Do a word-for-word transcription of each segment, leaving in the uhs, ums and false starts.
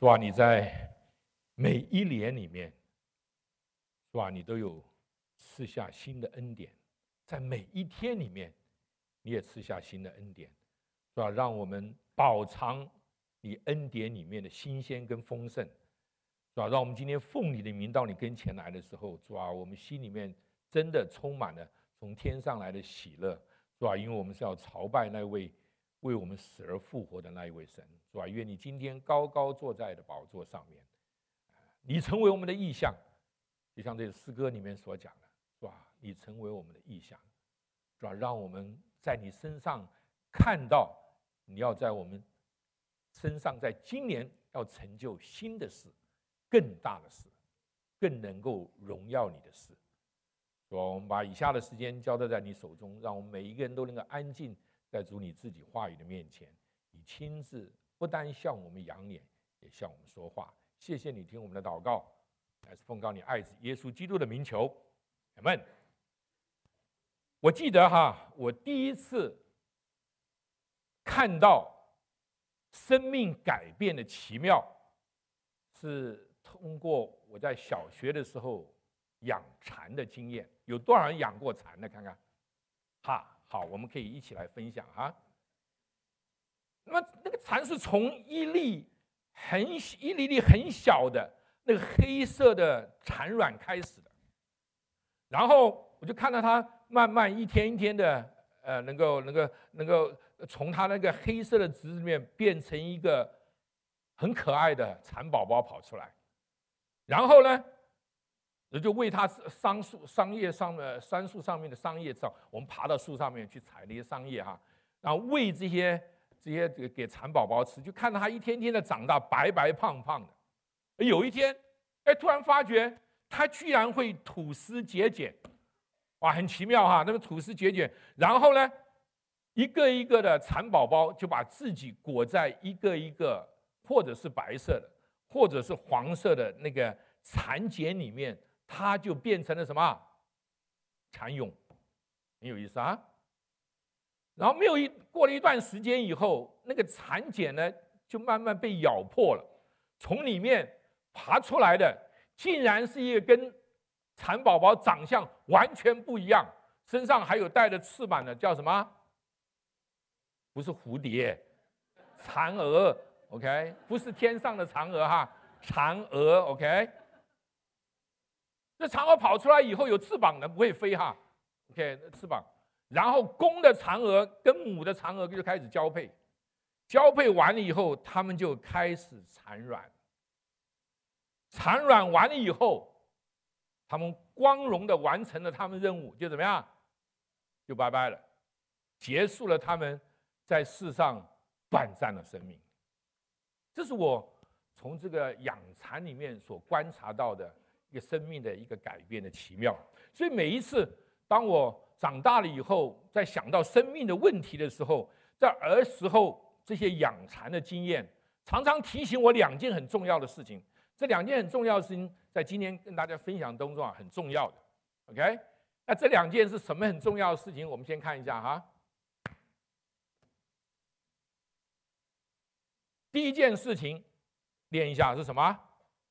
主啊，你在每一年里面，主啊，你都有赐下新的恩典，在每一天里面，你也赐下新的恩典，主啊，让我们饱尝你恩典里面的新鲜跟丰盛。主啊，让我们今天奉你的名到你跟前来的时候，主啊，我们心里面真的充满了从天上来的喜乐。主啊，因为我们是要朝拜那位为我们死而复活的那一位神。主啊，愿你今天高高坐在的宝座上面，你成为我们的意象，就像这个诗歌里面所讲的，主啊，你成为我们的意象。主啊，让我们在你身上看到你要在我们身上在今年要成就新的事，更大的事，更能够荣耀你的事。主啊，我们把以下的时间交代在你手中，让我们每一个人都能够安静在主你自己话语的面前，你亲自不单向我们仰脸，也向我们说话。谢谢你听我们的祷告，还是奉告你爱子耶稣基督的名求，阿们。我记得哈，我第一次看到生命改变的奇妙，是通过我在小学的时候养蚕的经验。有多少人养过蚕的？看看，哈，好，我们可以一起来分享哈。那么那个蚕是从一粒很一粒粒很小的那个黑色的蚕卵开始的，然后我就看到它慢慢一天一天的，呃，能够能够能够从它那个黑色的籽里面变成一个很可爱的蚕宝宝跑出来，然后呢，我就为它桑树桑叶上的杉树上面的桑叶上，我们爬到树上面去采那些桑叶哈，然后喂这些这些给蚕宝宝吃，就看到它一天天的长大，白白胖胖的。有一天，哎，突然发觉它居然会吐丝结茧，哇，很奇妙哈！那个吐丝结茧，然后呢，一个一个的蚕宝宝就把自己裹在一个一个，或者是白色的，或者是黄色的那个蚕茧里面，它就变成了什么？蚕蛹，很有意思啊。然后没有一过了一段时间以后，那个蚕茧呢就慢慢被咬破了，从里面爬出来的竟然是一个跟蚕宝宝长相完全不一样，身上还有带着翅膀的，叫什么？不是蝴蝶，蚕蛾 ，OK， 不是天上的嫦娥哈，蚕蛾 ，OK。这嫦娥跑出来以后有翅膀的，不会飞哈 ，OK， 翅膀。然后公的嫦娥跟母的嫦娥就开始交配，交配完了以后，他们就开始产卵。产卵完了以后，他们光荣的完成了他们任务，就怎么样？就拜拜了，结束了他们在世上短暂的生命。这是我从这个养蚕里面所观察到的一个生命的一个改变的奇妙。所以每一次当我长大了以后，在想到生命的问题的时候，在儿时候这些养蚕的经验，常常提醒我两件很重要的事情。这两件很重要的事情，在今天跟大家分享当中啊，很重要的。OK， 那这两件是什么很重要的事情？我们先看一下哈。第一件事情，练一下是什么？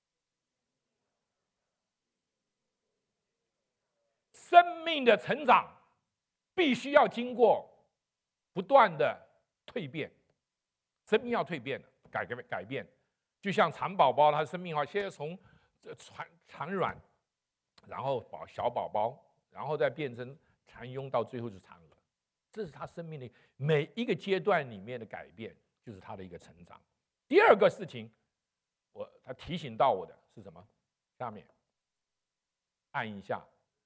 生命的成长必须要经过不断的蜕变，生命要蜕变的，改变改变，就像蚕宝宝，它的生命啊，先从蚕蚕卵，然后宝小宝宝，然后再变成蚕蛹，到最后是蚕蛾，这是它生命的每一个阶段里面的改变，就是它的一个成长。第二个事情，我他提醒到我的是什么？下面按一下。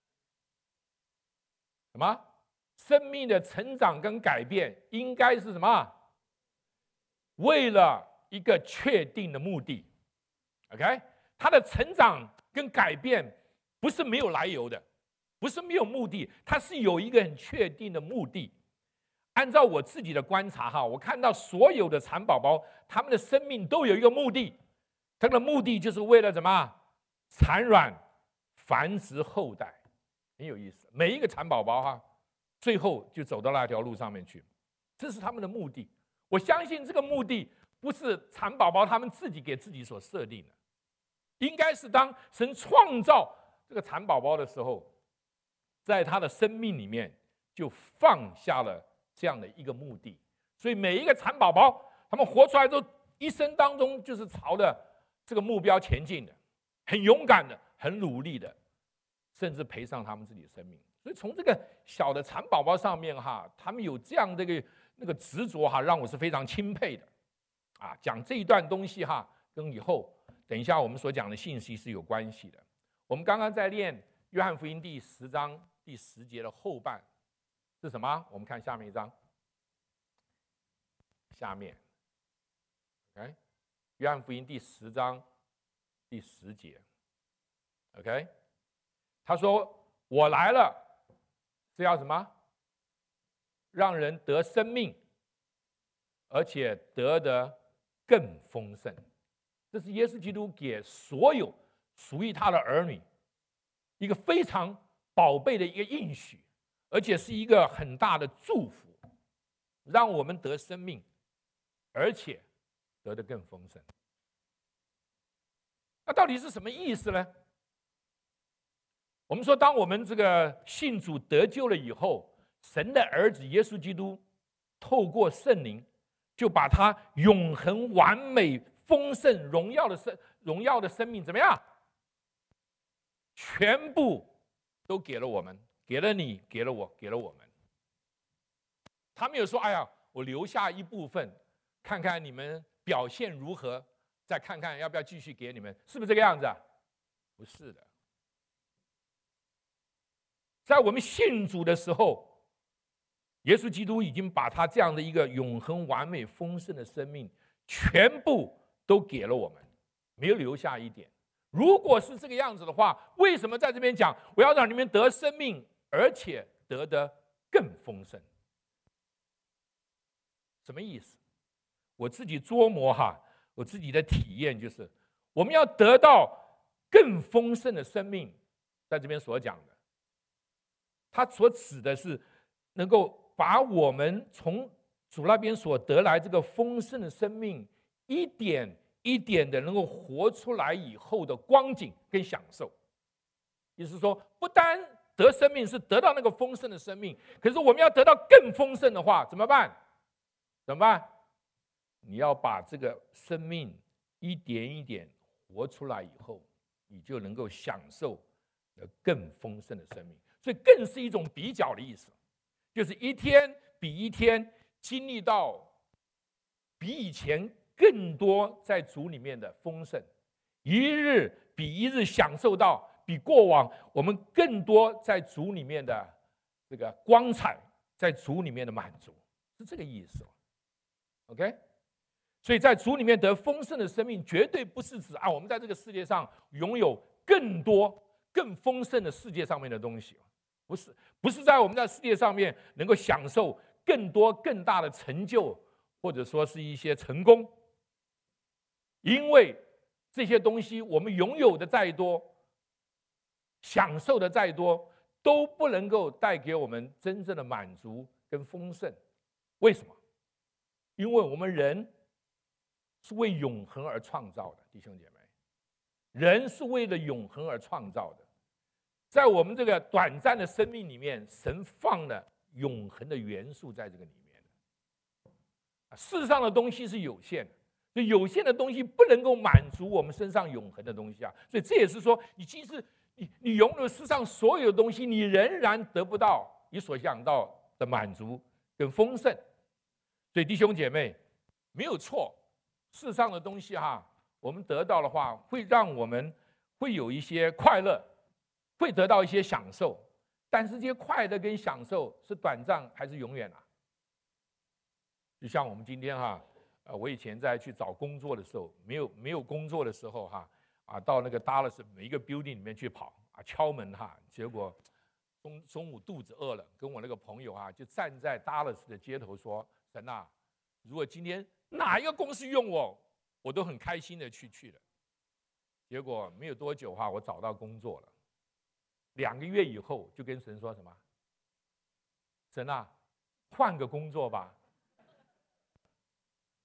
什么？生命的成长跟改变应该是什么？为了一个确定的目的。OK， 它的成长跟改变不是没有来由的，不是没有目的，它是有一个很确定的目的。按照我自己的观察哈，我看到所有的蚕宝宝，他们的生命都有一个目的，它的目的就是为了什么？产卵、繁殖后代。很有意思，每一个蚕宝宝哈，最后就走到那条路上面去，这是他们的目的。我相信这个目的不是蚕宝宝他们自己给自己所设定的，应该是当神创造这个蚕宝宝的时候，在他的生命里面就放下了这样的一个目的。所以每一个蚕宝宝，他们活出来之后，一生当中就是朝着这个目标前进的，很勇敢的，很努力的，甚至赔上他们自己的生命。所以从这个小的蚕宝宝上面哈，他们有这样的一个那个执着哈，让我是非常钦佩的。啊，讲这一段东西哈，跟以后等一下我们所讲的信息是有关系的。我们刚刚在念约翰福音第十章第十节的后半是什么？我们看下面一章。下面 ，OK， 约翰福音第十章第十节 ，OK， 他说：“我来了，是要什么？让人得生命，而且得的更丰盛。”这是耶稣基督给所有属于他的儿女一个非常宝贝的一个应许，而且是一个很大的祝福，让我们得生命。而且得的更丰盛。那到底是什么意思呢？我们说，当我们这个信主得救了以后，神的儿子耶稣基督透过圣灵，就把他永恒、完美、丰盛、荣耀的生荣耀的生命怎么样？全部都给了我们，给了你，给了我，给了我们。他没有说：“哎呀，我留下一部分。”看看你们表现如何，再看看要不要继续给你们，是不是这个样子啊？不是的，在我们信主的时候，耶稣基督已经把他这样的一个永恒、完美、丰盛的生命，全部都给了我们，没有留下一点。如果是这个样子的话，为什么在这边讲我要让你们得生命，而且得的更丰盛？什么意思？我自己琢磨哈，我自己的体验就是，我们要得到更丰盛的生命，在这边所讲的，它所指的是能够把我们从主那边所得来这个丰盛的生命，一点一点的能够活出来以后的光景跟享受。也就是说，不单得生命是得到那个丰盛的生命，可是我们要得到更丰盛的话，怎么办？怎么办？你要把这个生命一点一点活出来以后，你就能够享受更丰盛的生命。所以更是一种比较的意思，就是一天比一天经历到比以前更多在主里面的丰盛，一日比一日享受到比过往我们更多在主里面的这个光彩，在主里面的满足，是这个意思。OK。所以在主里面得丰盛的生命，绝对不是指啊，我们在这个世界上拥有更多、更丰盛的世界上面的东西，不是，不是在我们在世界上面能够享受更多、更大的成就，或者说是一些成功。因为这些东西，我们拥有的再多，享受的再多，都不能够带给我们真正的满足跟丰盛。为什么？因为我们人是为永恒而创造的，弟兄姐妹，人是为了永恒而创造的。在我们这个短暂的生命里面，神放了永恒的元素在这个里面。世上的东西是有限的，所以有限的东西不能够满足我们身上永恒的东西啊。所以这也是说，你即使你你拥有世上所有的东西，你仍然得不到你所想到的满足跟丰盛。所以弟兄姐妹，没有错。世上的东西哈，我们得到的话，会让我们会有一些快乐，会得到一些享受。但是这些快乐跟享受是短暂还是永远啊？就像我们今天哈，呃，我以前在去找工作的时候，没有没有工作的时候哈，啊，到那个 Dallas 每一个 building 里面去跑啊，敲门哈，结果中中午肚子饿了，跟我那个朋友啊，就站在 Dallas 的街头说：“神啊，如果今天哪一个公司用我，我都很开心的去去了。”结果没有多久哈，我找到工作了。两个月以后，就跟神说什么？神啊，换个工作吧。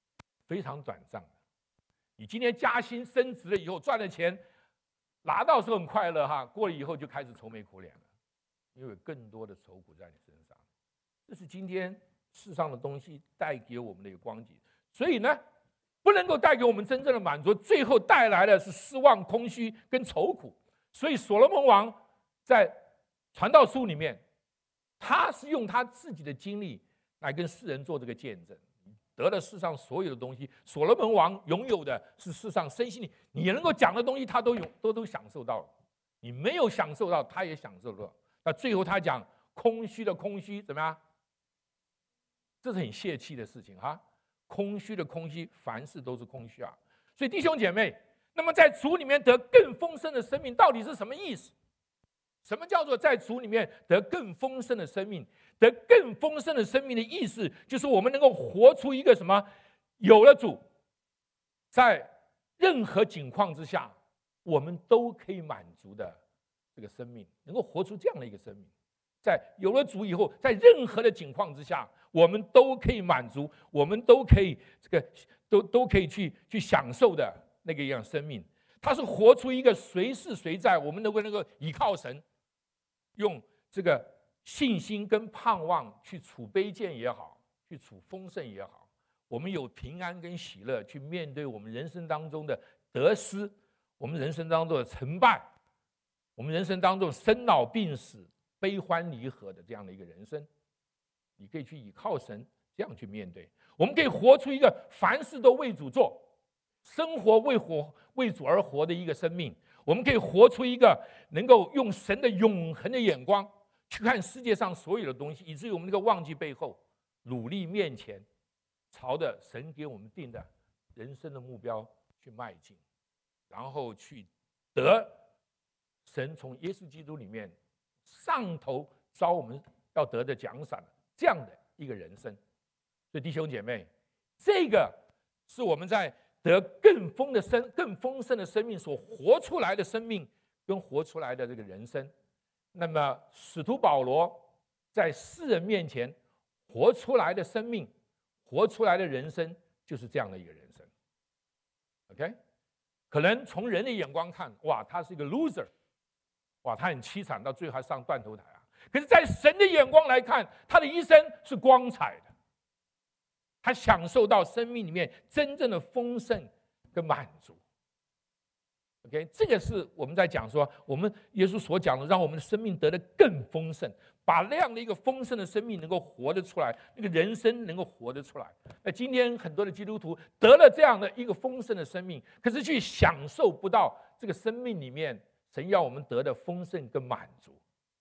非常短暂的。你今天加薪升职了以后，赚了钱，拿到时候很快乐哈，过了以后就开始愁眉苦脸了，因为有更多的愁苦在你身上。这是今天世上的东西带给我们的一个光景，所以呢，不能够带给我们真正的满足，最后带来的是失望、空虚跟愁苦。所以所罗门王在传道书里面，他是用他自己的经历来跟世人做这个见证，得了世上所有的东西。所罗门王拥有的是世上身心灵，你能够讲的东西，他都有，都都享受到了。你没有享受到，他也享受到。那最后他讲空虚的空虚怎么样？这是很泄气的事情哈。空虚的空虚，凡事都是空虚啊。所以弟兄姐妹，那么在主里面得更丰盛的生命，到底是什么意思？什么叫做在主里面得更丰盛的生命？得更丰盛的生命的意思，就是我们能够活出一个什么？有了主，在任何境况之下，我们都可以满足的这个生命，能够活出这样的一个生命。在有了主以后，在任何的境况之下，我们都可以满足，我们都可以这个都都可以去去享受的那个一样生命。它是活出一个随时随在，我们能够能够依靠神，用这个信心跟盼望去处卑贱也好，去处丰盛也好，我们有平安跟喜乐去面对我们人生当中的得失，我们人生当中的成败，我们人生当中生老病死、悲欢离合的这样的一个人生，你可以去依靠神，这样去面对。我们可以活出一个凡事都为主做，生活为活为主而活的一个生命。我们可以活出一个能够用神的永恒的眼光去看世界上所有的东西，以至于我们能够忘记背后，努力面前，朝着神给我们定的人生的目标去迈进，然后去得神从耶稣基督里面上头招我们要得的奖赏，这样的一个人生。所以弟兄姐妹，这个是我们在得更丰的生、更丰盛的生命所活出来的生命，跟活出来的这个人生。那么使徒保罗在世人面前活出来的生命，活出来的人生，就是这样的一个人生。OK， 可能从人的眼光看，哇，他是一个 loser， 哇，他很凄惨，到最后还上断头台啊。可是，在神的眼光来看，他的一生是光彩的。他享受到生命里面真正的丰盛跟满足。OK， 这个是我们在讲说，我们耶稣所讲的，让我们的生命得的更丰盛，把那样的一个丰盛的生命能够活得出来，那个人生能够活得出来。那今天很多的基督徒得了这样的一个丰盛的生命，可是去享受不到这个生命里面神要我们得的丰盛跟满足。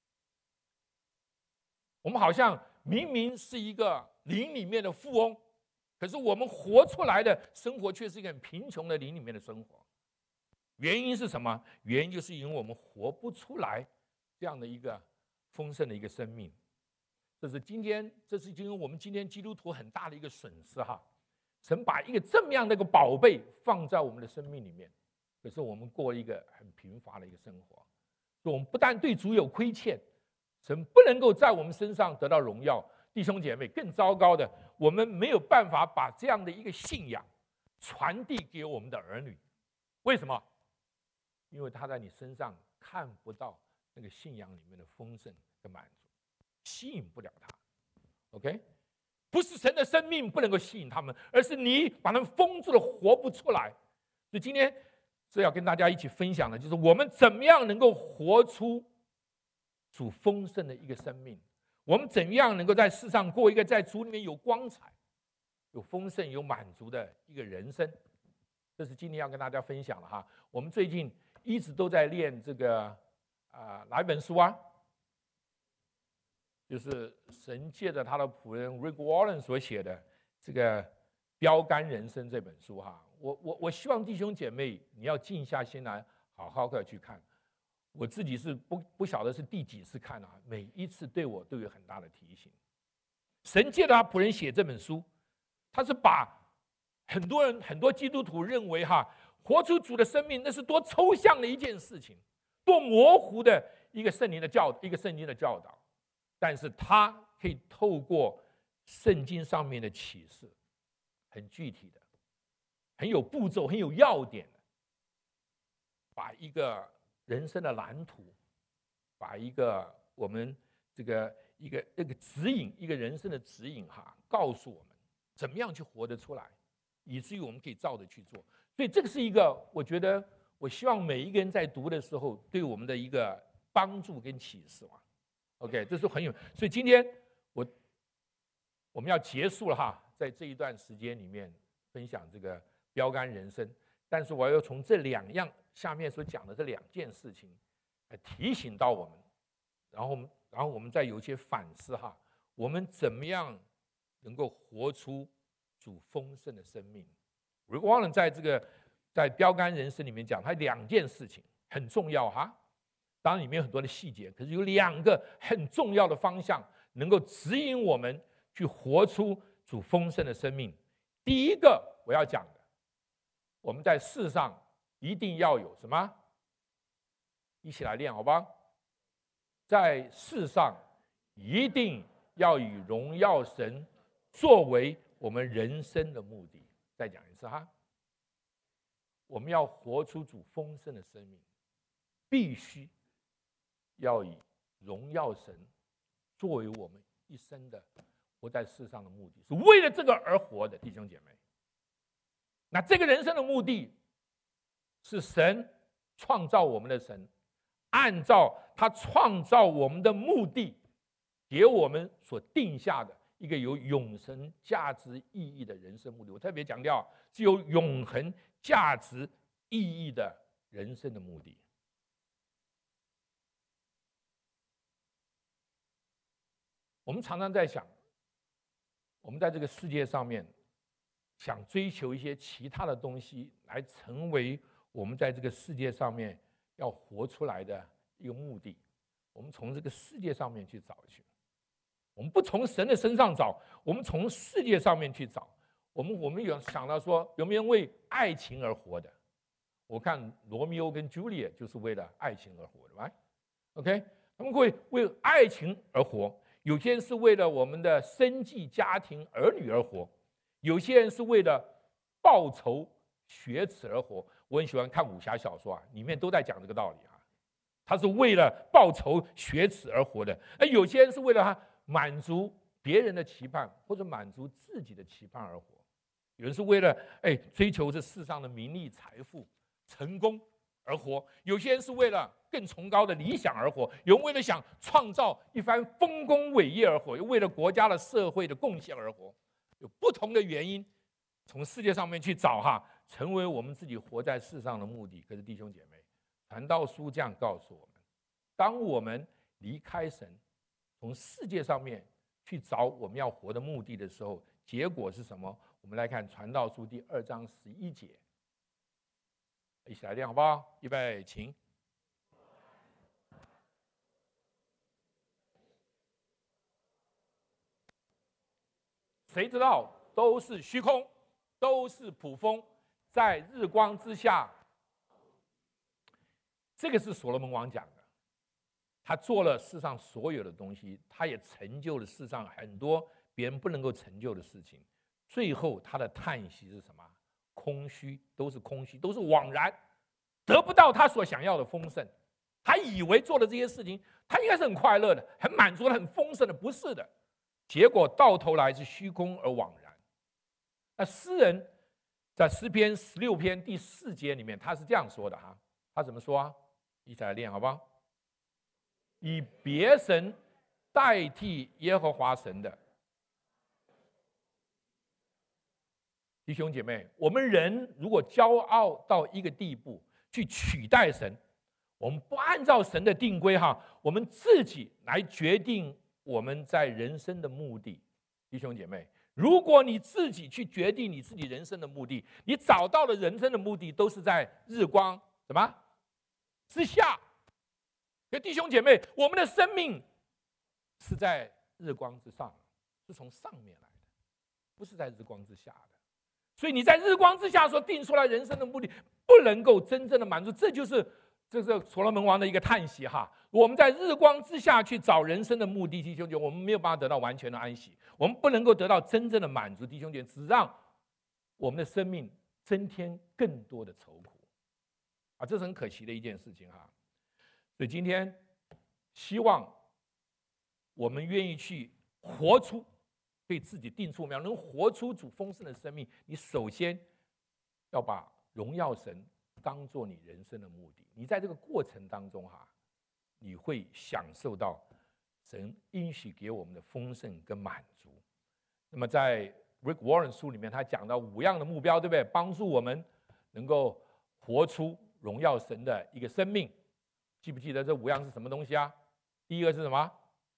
我们好像明明是一个灵里面的富翁，可是我们活出来的生活却是一个很贫穷的灵里面的生活。原因是什么？原因就是因为我们活不出来这样的一个丰盛的一个生命。这是今天，这是因为我们今天基督徒很大的一个损失哈。神把一个这么样的一个宝贝放在我们的生命里面，可是我们过一个很贫乏的一个生活。所以我们不但对主有亏欠，神不能够在我们身上得到荣耀。弟兄姐妹，更糟糕的，我们没有办法把这样的一个信仰传递给我们的儿女。为什么？因为他在你身上看不到那个信仰里面的丰盛跟满足，吸引不了他。OK， 不是神的生命不能够吸引他们，而是你把他们封住了，活不出来。所以今天是要跟大家一起分享的，就是我们怎么样能够活出主丰盛的一个生命。我们怎样能够在世上过一个在主里面有光彩、有丰盛、有满足的一个人生？这是今天要跟大家分享的哈。我们最近一直都在练这个啊、呃、哪一本书啊？就是神借着他的仆人 Rick Warren 所写的这个《标杆人生》这本书哈。我我我希望弟兄姐妹你要静下心来，好好的去看。我自己是不不晓得是第几次看啊，每一次对我都有很大的提醒。神借着他仆人写这本书，他是把很多人很多基督徒认为哈，活出主的生命那是多抽象的一件事情，多模糊的一个圣灵的教一个圣经的教导，但是他可以透过圣经上面的启示，很具体的很有步骤、很有要点的，把一个人生的蓝图，把一个我们这个一个一个指引，一个人生的指引哈，告诉我们怎么样去活得出来，以至于我们可以照着去做。所以这个是一个，我觉得我希望每一个人在读的时候，对我们的一个帮助跟启示嘛。OK， 这是很有。所以今天我我们要结束了哈，在这一段时间里面分享这个标杆人生，但是我要从这两样下面所讲的这两件事情，来提醒到我们，然后然后我们再有一些反思哈，我们怎么样能够活出主丰盛的生命？如果忘了在这个在标杆人生里面讲，它两件事情很重要哈。当然里面有很多的细节，可是有两个很重要的方向，能够指引我们去活出主丰盛的生命。第一个我要讲的，我们在世上一定要有什么？一起来练好吧？在世上一定要以荣耀神作为我们人生的目的。再讲一次哈，我们要活出主丰盛的生命，必须要以荣耀神作为我们一生的活在世上的目的，是为了这个而活的，弟兄姐妹。那这个人生的目的是神创造我们的神，按照他创造我们的目的，给我们所定下的一个有永恒价值意义的人生目的。我特别强调，是有永恒价值意义的人生的目的。我们常常在想，我们在这个世界上面想追求一些其他的东西，来成为我们在这个世界上面要活出来的一个目的。我们从这个世界上面去找去，我们不从神的身上找，我们从世界上面去找。我们我们有想到说，有没有人为爱情而活的？我看罗密欧跟朱丽叶就是为了爱情而活的 ，right？ OK， 他们会为爱情而活。有些人是为了我们的生计、家庭、儿女而活，有些人是为了报仇、雪耻而活。我很喜欢看武侠小说啊，里面都在讲这个道理啊。他是为了报仇、雪耻而活的，而有些人是为了他满足别人的期盼，或者满足自己的期盼而活。有人是为了哎追求这世上的名利、财富、成功而活，有些人是为了更崇高的理想而活，有人为了想创造一番丰功伟业而活，又为了国家的社会的贡献而活，有不同的原因，从世界上面去找哈，成为我们自己活在世上的目的。可是弟兄姐妹，传道书这样告诉我们，当我们离开神，从世界上面去找我们要活的目的的时候，结果是什么？我们来看传道书第二章十一节，一起来念好不好？预备，请。谁知道都是虚空，都是捕风，在日光之下。这个是所罗门王讲的，他做了世上所有的东西，他也成就了世上很多别人不能够成就的事情。最后他的叹息是什么？空虚，都是空虚，都是枉然，得不到他所想要的丰盛。他以为做的这些事情，他应该是很快乐的、很满足的、很丰盛的，不是的。结果到头来是虚空而枉然。那诗人在诗篇十六篇第四节里面，他是这样说的哈，他怎么说啊？一起来练好不好？以别神代替耶和华神的。弟兄姐妹，我们人如果骄傲到一个地步，去取代神，我们不按照神的定规哈，我们自己来决定我们在人生的目的。弟兄姐妹，如果你自己去决定你自己人生的目的，你找到的人生的目的都是在日光什么之下。可弟兄姐妹，我们的生命是在日光之上，是从上面来的，不是在日光之下的。所以你在日光之下所定出来人生的目的，不能够真正的满足。这就是这是所罗门王的一个叹息哈。我们在日光之下去找人生的目的，弟兄姐妹，我们没有办法得到完全的安息，我们不能够得到真正的满足。弟兄姐妹，只让我们的生命增添更多的愁苦啊，这是很可惜的一件事情哈。所以今天希望我们愿意去活出，对自己定出目标，能活出主丰盛的生命。你首先要把荣耀神当作你人生的目的。你在这个过程当中哈，你会享受到神应许给我们的丰盛跟满足。那么在 Rick Warren 书里面，他讲到五样的目标，对不对？帮助我们能够活出荣耀神的一个生命。记不记得这五样是什么东西啊？第一个是什么？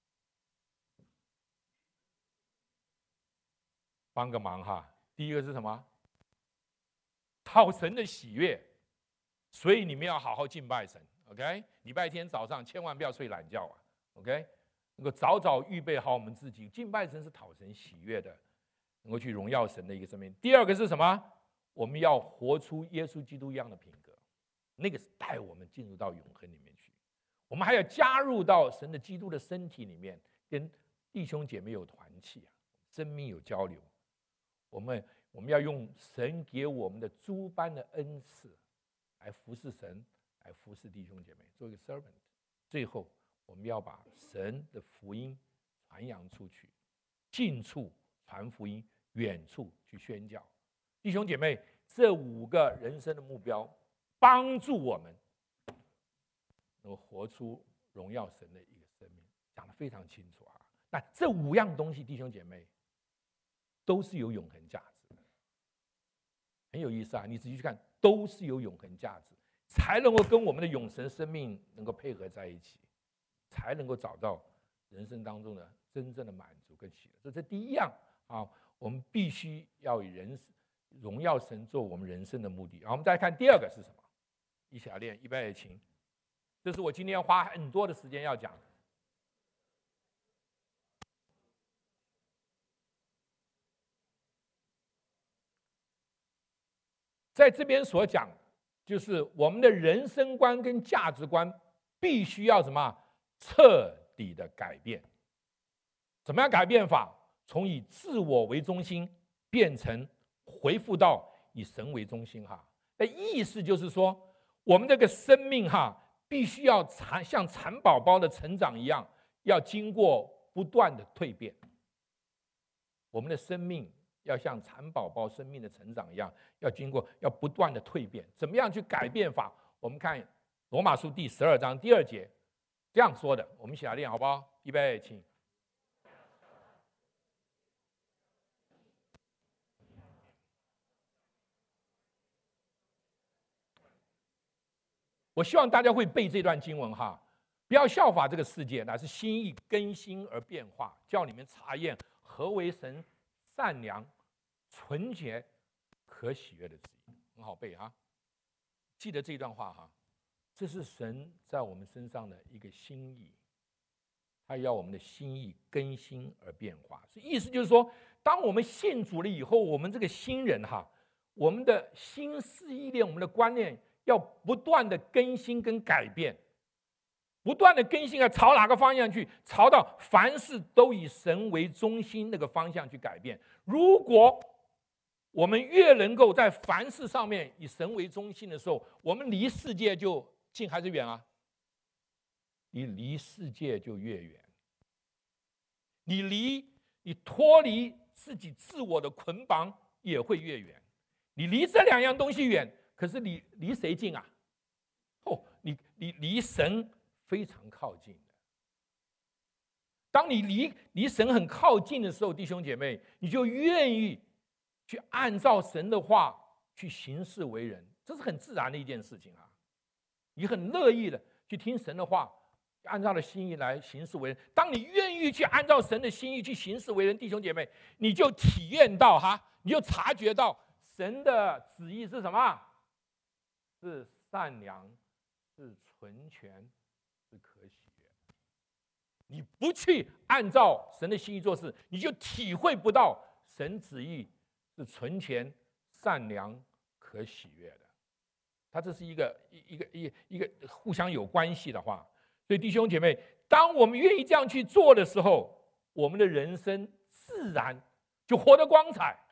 帮个忙哈。第一个是什么？讨神的喜悦。所以你们要好好敬拜神 ，OK？ 礼拜天早上千万不要睡懒觉啊 ，OK？ 能够早早预备好我们自己，敬拜神是讨神喜悦的，能够去荣耀神的一个生命。第二个是什么？我们要活出耶稣基督一样的品格，那个是带我们进入到永恒里面去。我们还要加入到神的基督的身体里面，跟弟兄姐妹有团契啊，生命有交流。我们我们要用神给我们的诸般的恩赐来服侍神，来服侍弟兄姐妹，做一个 servant。最后，我们要把神的福音传扬出去，近处传福音，远处去宣教。弟兄姐妹，这五个人生的目标，帮助我们能够活出荣耀神的一个生命，讲得非常清楚啊。那这五样东西，弟兄姐妹，都是有永恒价值的，很有意思啊！你仔细去看，都是有永恒价值，才能够跟我们的永生生命能够配合在一起，才能够找到人生当中的真正的满足跟喜乐。所以这第一样啊，我们必须要以人荣耀神做我们人生的目的。然后我们再看第二个是什么？以下练预备起，这是我今天要花很多的时间要讲的。在这边所讲，就是我们的人生观跟价值观必须要什么彻底的改变。怎么样改变法？从以自我为中心变成回复到以神为中心哈。那意思就是说，我们这个生命哈，必须要像蚕宝宝的成长一样，要经过不断的蜕变。我们的生命要像蚕宝宝生命的成长一样，要经过要不断的蜕变。怎么样去改变法？我们看罗马书第十二章第二节这样说的，我们一起来练好不好？预备，请。我希望大家会背这段经文哈，不要效法这个世界，乃是心意更新而变化，叫你们查验何为神善良、纯洁、可喜悦的旨意。很好背哈，记得这段话哈，这是神在我们身上的一个心意，他要我们的心意更新而变化。所以意思就是说，当我们信主了以后，我们这个新人哈，我们的心思意念、我们的观念要不断的更新跟改变，不断的更新啊，朝哪个方向去？朝到凡事都以神为中心那个方向去改变。如果我们越能够在凡事上面以神为中心的时候，我们离世界就近还是远啊？你离世界就越远，你离你脱离自己自我的捆绑也会越远。你离这两样东西远，可是你离谁近啊？哦，你你离神非常靠近的。当你离离神很靠近的时候，弟兄姐妹，你就愿意去按照神的话去行事为人，这是很自然的一件事情啊。你很乐意的去听神的话，按照了心意来行事为人。当你愿意去按照神的心意去行事为人，弟兄姐妹，你就体验到哈，你就察觉到神的旨意是什么？是善良，是纯全，是可喜悦。你不去按照神的心意做事，你就体会不到神旨意是纯全、善良、可喜悦的。它这是一个一个一个一个互相有关系的话。所以弟兄姐妹，当我们愿意这样去做的时候，我们的人生自然就活得光彩。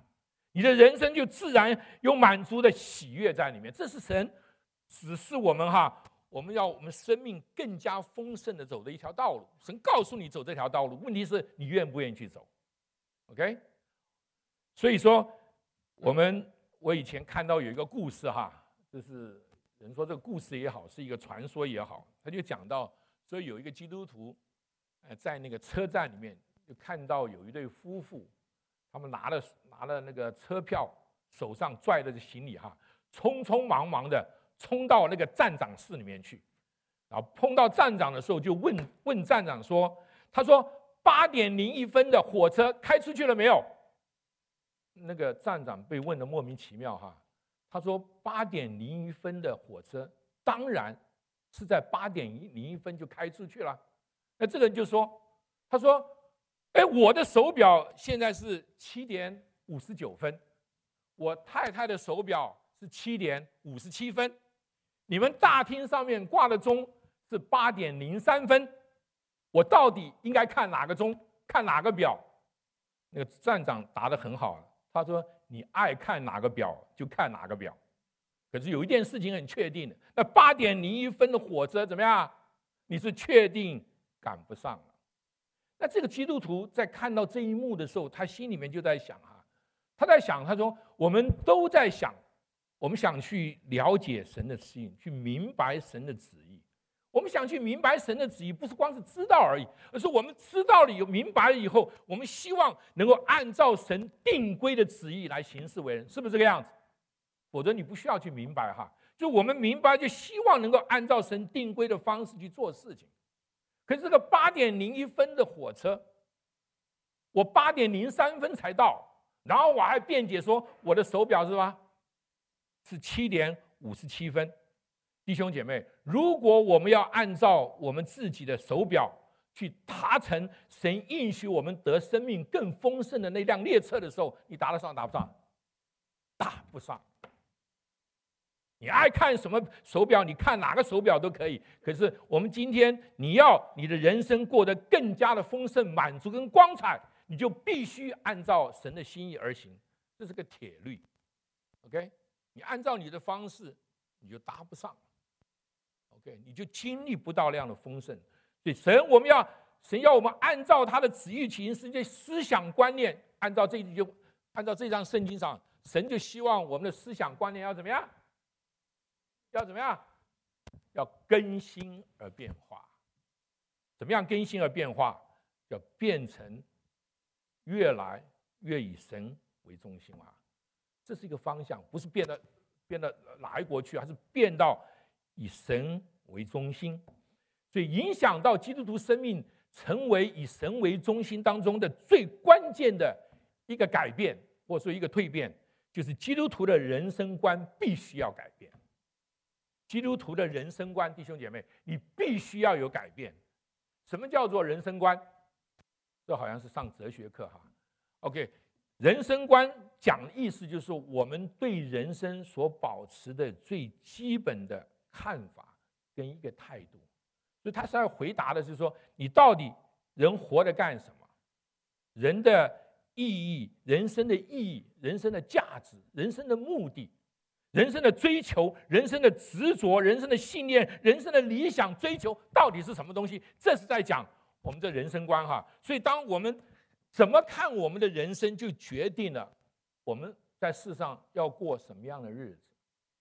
你的人生就自然有满足的喜悦在里面。这是神指示我们哈，我们要我们生命更加丰盛的走的一条道路。神告诉你走这条道路，问题是你愿不愿意去走 ？OK？ 所以说，我们我以前看到有一个故事哈，就是人说这个故事也好，是一个传说也好，他就讲到说有一个基督徒，呃，在那个车站里面就看到有一对夫妇，他们拿了拿了那个车票，手上拽着行李哈，匆匆忙忙的冲到那个站长室里面去，然后碰到站长的时候就问问站长说，他说八点零一分的火车开出去了没有？那个站长被问的莫名其妙哈，他说八点零一分的火车当然是在八点零一分就开出去了。那这个人就说，他说，哎，我的手表现在是七点五十九分，我太太的手表是七点五十七分，你们大厅上面挂的钟是八点零三分，我到底应该看哪个钟，看哪个表？那个站长答得很好，他说你爱看哪个表就看哪个表，可是有一件事情很确定的，那八点零一分的火车怎么样？你是确定赶不上了。那这个基督徒在看到这一幕的时候，他心里面就在想哈，他在想，他说我们都在想，我们想去了解神的旨意，去明白神的旨意。我们想去明白神的旨意，不是光是知道而已，而是我们知道了以后，明白了以后，我们希望能够按照神定规的旨意来行事为人，是不是这个样子？否则你不需要去明白哈。就我们明白，就希望能够按照神定规的方式去做事情。可是这个八点零一分的火车，我八点零三分才到，然后我还辩解说我的手表是吧，是七点五十七分。弟兄姐妹，如果我们要按照我们自己的手表去达成神应许我们得生命更丰盛的那辆列车的时候，你答得上答不上？答不上。你爱看什么手表，你看哪个手表都可以。可是我们今天，你要你的人生过得更加的丰盛、满足跟光彩，你就必须按照神的心意而行，这是个铁律。OK， 你按照你的方式，你就达不上。OK， 你就经历不到那样的丰盛。所以神，我们要神要我们按照他的旨意行事，这思想观念，按照这一就按照这张圣经上，神就希望我们的思想观念要怎么样？要怎么样？要更新而变化。怎么样更新而变化？要变成越来越以神为中心啊！这是一个方向，不是变得变得哪一国去，而是变到以神为中心。所以影响到基督徒生命成为以神为中心当中的最关键的一个改变，或者说一个蜕变，就是基督徒的人生观必须要改变。基督徒的人生观，弟兄姐妹，你必须要有改变。什么叫做人生观？这好像是上哲学课哈。OK， 人生观讲的意思就是我们对人生所保持的最基本的看法跟一个态度。所以他是要回答的是说，你到底人活着干什么？人的意义、人生的意义、人生的价值、人生的目的。人生的追求、人生的执着、人生的信念、人生的理想追求到底是什么东西？这是在讲我们的人生观哈。所以当我们怎么看我们的人生，就决定了我们在世上要过什么样的日子。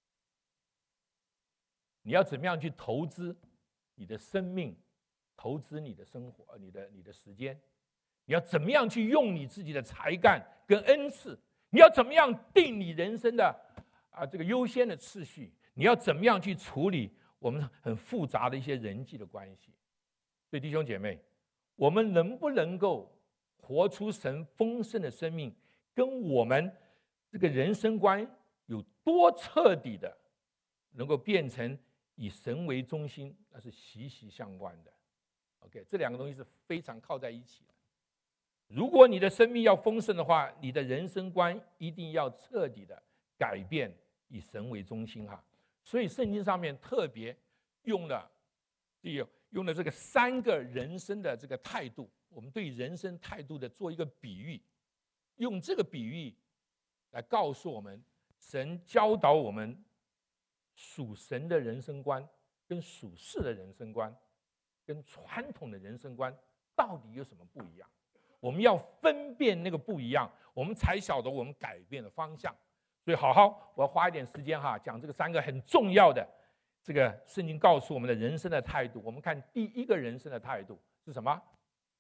你要怎么样去投资你的生命，投资你的生活、你的你的时间？你要怎么样去用你自己的才干跟恩赐？你要怎么样定你人生的啊，这个优先的次序？你要怎么样去处理我们很复杂的一些人际的关系？所以弟兄姐妹，我们能不能够活出神丰盛的生命，跟我们这个人生观有多彻底的能够变成以神为中心，那是息息相关的。 OK， 这两个东西是非常靠在一起的。如果你的生命要丰盛的话，你的人生观一定要彻底的改变，以神为中心哈。所以圣经上面特别用了第一用了这个三个人生的这个态度，我们对人生态度的做一个比喻，用这个比喻来告诉我们，神教导我们属神的人生观跟属世的人生观跟传统的人生观到底有什么不一样。我们要分辨那个不一样，我们才晓得我们改变的方向。所以好好，我要花一点时间哈，讲这个三个很重要的这个圣经告诉我们的人生的态度。我们看第一个人生的态度是什么？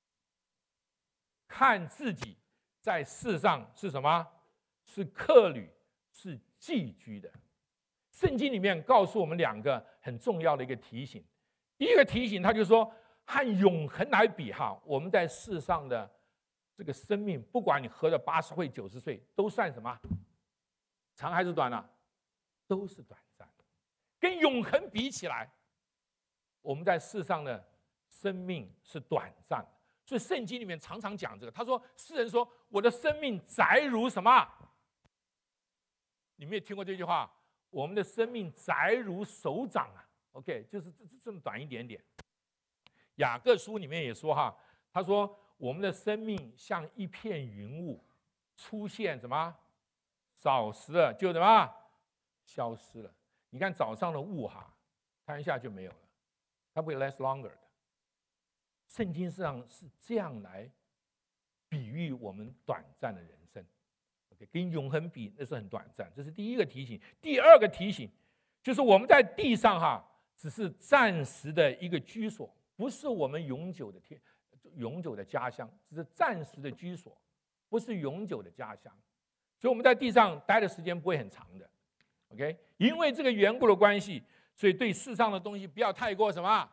看自己在世上是什么？是客旅，是寄居的。圣经里面告诉我们两个很重要的一个提醒。第一个提醒，他就说，和永恒来比哈，我们在世上的这个生命，不管你活到八十岁、九十岁，都算什么？长还是短啊？都是短暂的。跟永恒比起来，我们在世上的生命是短暂的。所以圣经里面常常讲这个，他说，诗人说，我的生命窄如什么？你们也听过这句话，我们的生命窄如手掌啊。OK， 就是这这么短一点点。雅各书里面也说哈，他说我们的生命像一片云雾，出现什么？少时了就什么？消失了。你看早上的雾哈，看一下就没有了，它不会 last longer 的。圣经上是这样来比喻我们短暂的人生。OK， 跟永恒比，那是很短暂。这是第一个提醒。第二个提醒就是我们在地上哈，只是暂时的一个居所，不是我们永久的天、永久的家乡，只是暂时的居所，不是永久的家乡。所以我们在地上待的时间不会很长的。OK， 因为这个缘故的关系，所以对世上的东西不要太过什么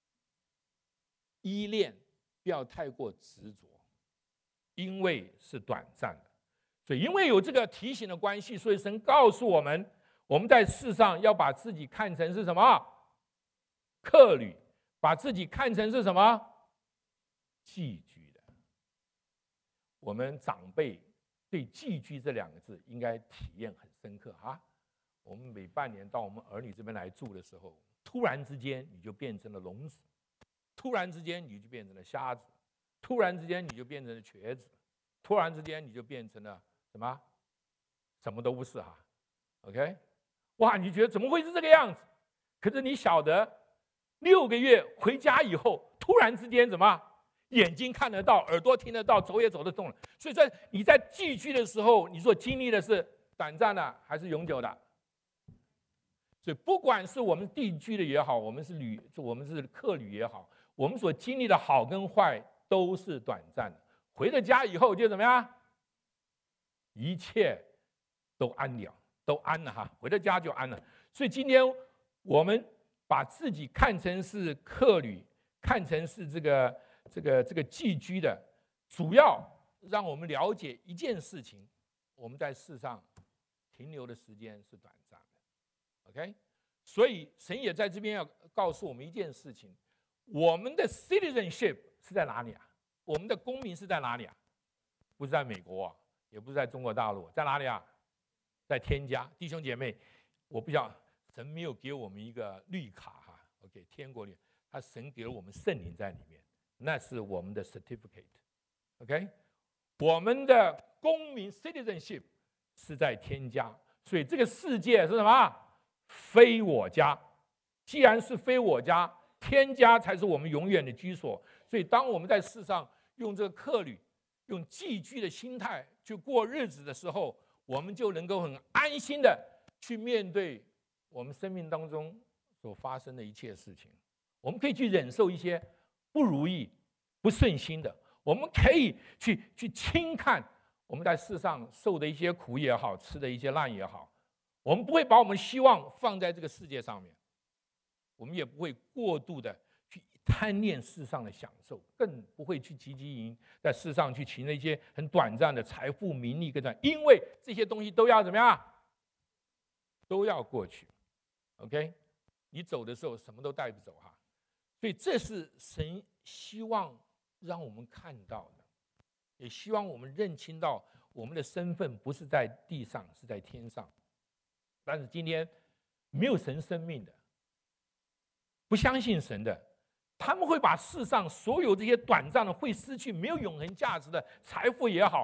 依恋，不要太过执着，因为是短暂的。所以因为有这个提醒的关系，所以神告诉我们，我们在世上要把自己看成是什么？客旅，把自己看成是什么？寄居的。我们长辈对寄居这两个字应该体验很深刻哈。我们每半年到我们儿女这边来住的时候，突然之间你就变成了聋子，突然之间你就变成了瞎子，突然之间你就变成了瘸子，突然之间你就变成了什么？什么都不是哈。OK， 哇，你觉得怎么会是这个样子？可是你晓得，六个月回家以后，突然之间怎么？眼睛看得到，耳朵听得到，走也走得动了。所以在你在寄居的时候，你所经历的是短暂的还是永久的？所以不管是我们定居的也好，我们是旅，我们是客旅也好，我们所经历的好跟坏都是短暂的。回了家以后就怎么样？一切都安了，都安了哈，回到家就安了。所以今天我们把自己看成是客旅，看成是这个这个这个寄居的，主要让我们了解一件事情：我们在世上停留的时间是短暂的。OK， 所以神也在这边要告诉我们一件事情：我们的 citizenship 是在哪里啊？我们的公民是在哪里啊？不是在美国啊，也不是在中国大陆，在哪里啊？在天家。弟兄姐妹，我不晓得神没有给我们一个绿卡哈 ，OK， 天国里，他神给了我们圣灵在里面，那是我们的 certificate。OK， 我们的公民 citizenship 是在天家，所以这个世界是什么？非我家。既然是非我家，天家才是我们永远的居所。所以当我们在世上用这个客旅、用寄居的心态去过日子的时候，我们就能够很安心的去面对我们生命当中所发生的一切事情。我们可以去忍受一些不如意、不顺心的，我们可以去去轻看我们在世上受的一些苦也好，吃的一些烂也好。我们不会把我们的希望放在这个世界上面，我们也不会过度的去贪恋世上的享受，更不会去汲汲营营在世上去寻那些很短暂的财富、名利跟这，因为这些东西都要怎么样？都要过去。OK， 你走的时候什么都带不走哈。所以这是神希望让我们看到的，也希望我们认清到我们的身份不是在地上，是在天上。但是今天没有神生命的，不相信神的，他们会把世上所有这些短暂的、会失去、没有永恒价值的财富也好，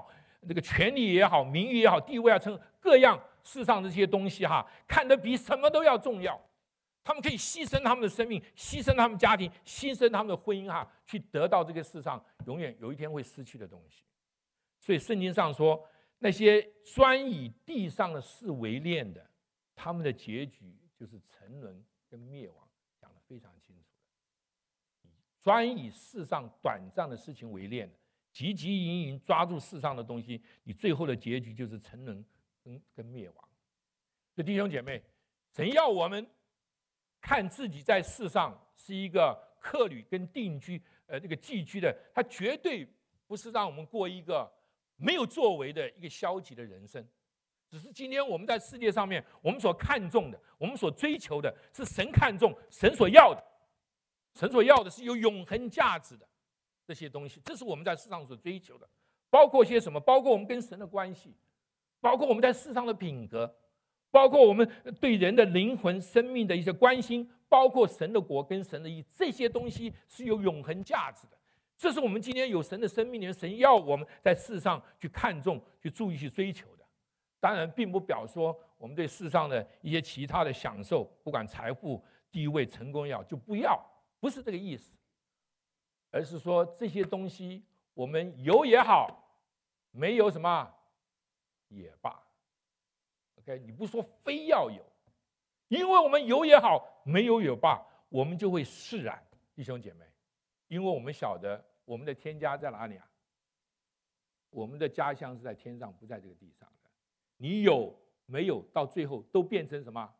这个权利也好，名誉也好，地位啊，成各样世上这些东西哈，看得比什么都要重要。他们可以牺牲他们的生命，牺牲他们家庭，牺牲他们的婚姻哈，去得到这个世上永远有一天会失去的东西。所以圣经上说，那些专以地上的事为念的，他们的结局就是沉沦跟灭亡，讲得非常清楚的。专以世上短暂的事情为念的，汲汲营营抓住世上的东西，你最后的结局就是沉沦跟跟灭亡。所以弟兄姐妹，神要我们看自己在世上是一个客旅跟定居，呃，这个寄居的，他绝对不是让我们过一个没有作为的一个消极的人生。只是今天我们在世界上面，我们所看重的，我们所追求的是神看重、神所要的。神所要的是有永恒价值的这些东西，这是我们在世上所追求的。包括些什么？包括我们跟神的关系，包括我们在世上的品格，包括我们对人的灵魂、生命的一些关心，包括神的国跟神的义，这些东西是有永恒价值的。这是我们今天有神的生命里面，神要我们在世上去看重、去注意、去追求的。当然，并不表说我们对世上的一些其他的享受，不管财富、地位、成功要就不要，不是这个意思，而是说这些东西我们有也好，没有什么也罢。OK， 你不说非要有，因为我们有也好，没有也罢，我们就会释然，弟兄姐妹，因为我们晓得我们的天家在哪里啊？我们的家乡是在天上，不在这个地上的。你有没有，到最后都变成什么？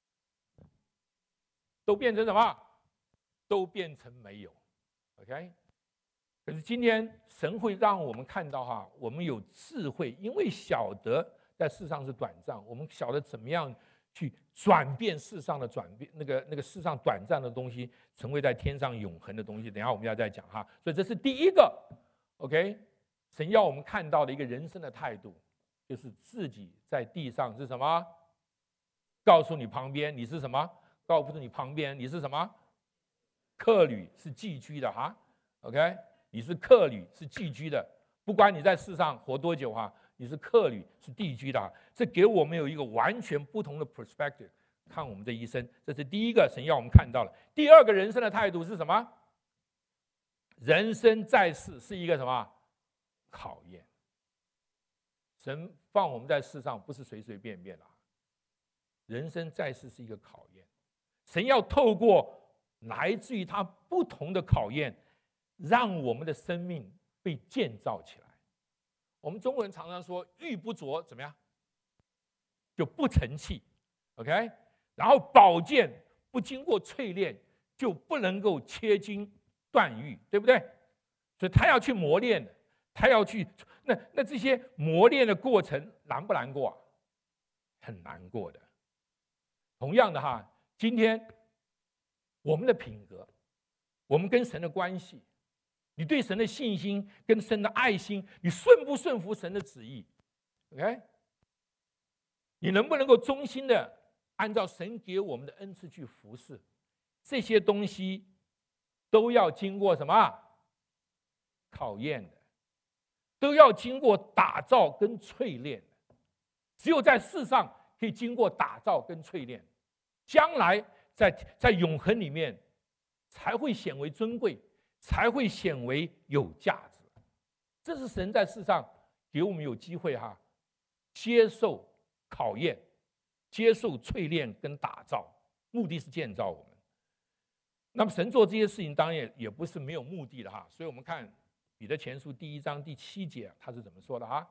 都变成什么？都变成没有。OK， 可是今天神会让我们看到哈，我们有智慧，因为晓得在世上是短暂，我们晓得怎么样去转变世上的转变，那个那个世上短暂的东西，成为在天上永恒的东西。等一下我们要再讲哈，所以这是第一个 ，OK， 神要我们看到的一个人生的态度，就是自己在地上是什么？告诉你旁边你是什么？告诉你旁边你是什么？客旅，是寄居的哈 ，OK， 你是客旅，是寄居的，不管你在世上活多久哈。你是客旅，是地居的，这给我们有一个完全不同的 perspective 看我们这一生。这是第一个神要我们看到的。第二个人生的态度是什么？人生在世是一个什么考验？神放我们在世上不是随随便便的，人生在世是一个考验。神要透过来自于他不同的考验，让我们的生命被建造起来。我们中国人常常说“玉不琢”怎么样，就不成器 ，OK。然后宝剑不经过淬炼，就不能够切金断玉，对不对？所以他要去磨练的，他要去那那这些磨练的过程难不难过啊？很难过的。同样的哈，今天我们的品格，我们跟神的关系。你对神的信心跟神的爱心，你顺不顺服神的旨意 ？OK， 你能不能够忠心的按照神给我们的恩赐去服侍？这些东西都要经过什么考验的，都要经过打造跟淬炼的。只有在世上可以经过打造跟淬炼，将来在在永恒里面才会显为尊贵。才会显为有价值，这是神在世上给我们有机会哈，接受考验，接受淬炼跟打造，目的是建造我们。那么神做这些事情当然 也, 也不是没有目的的哈，所以我们看彼得前书第一章第七节他是怎么说的哈，